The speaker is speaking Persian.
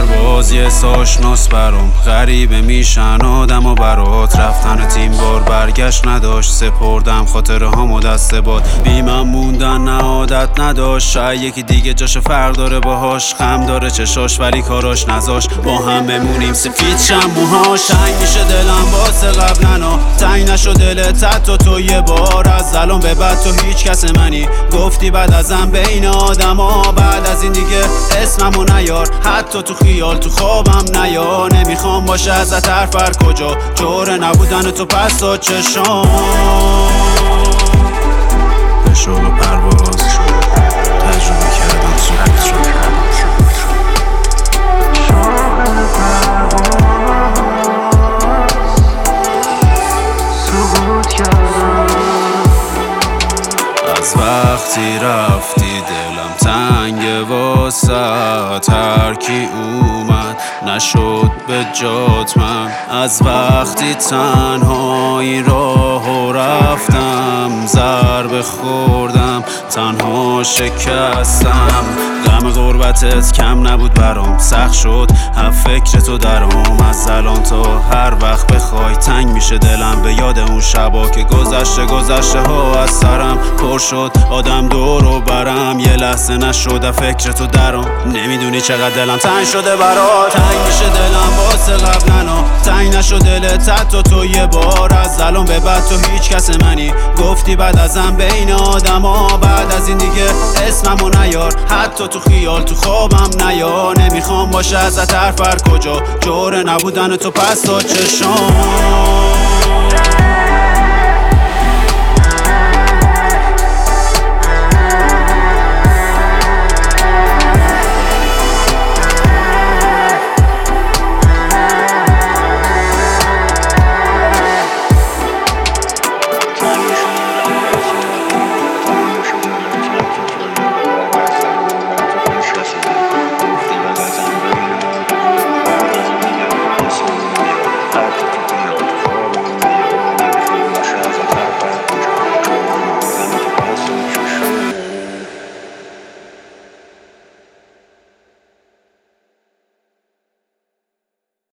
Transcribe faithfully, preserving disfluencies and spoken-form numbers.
پرواز یه ساشناس برام غریبه میشن آدم و برات رفتن تیم بار برگشت نداشت سپردم خاطره هامو دست باد بی من موندن نه عادت نداشت شاید یکی دیگه جاش فرق داره باهاش خم داره چشاش ولی کاراش نذاش با هم بمونیم سفید شم موهاش تنگ میشه دلم واسه قبلنا تنگ نشو دلت حتی تو یه بار از الان به بعد تو هیچ کس منی گفتی بعد ازم بین آدم ها بعد از این دیگه اسممو نیار حتی تو خیال تو خوابم نیا نمیخوام باشه ازت حرف هر کجا جوره نبودن تو پس تا چشام به شوق پرواز تجربه کردم سکوت شد از وقتی رفتی دلم تنگ واسه هر کی اومد نشد به جات من از وقتی تنهایی راهو رفتم ضربه خوردم تنها شکستم غم غربتت کم نبود برام سخت شد هم فکر تو درام از الان تا هر وقت بخوای تنگ میشه دلم به یاد اون شبا که گذشته گذشته ها از سرم پر شد آدم دور و برم یه لحظه نشد فکر تو درام نمیدونی چقدر دلم تنگ شده برات تنگ میشه دلم واسه قبلنا تنگ نشد دلت حتی تو یه بار از الان به بعد تو هیچ کس منی گفتی بعد ازم بین آدم ها بعد از این دیگه اسممو نیار حتی تو خیال تو خوابم نیا نمیخوام باشه ازت حرف هر کجا جوره نبودن تو پس تا چشام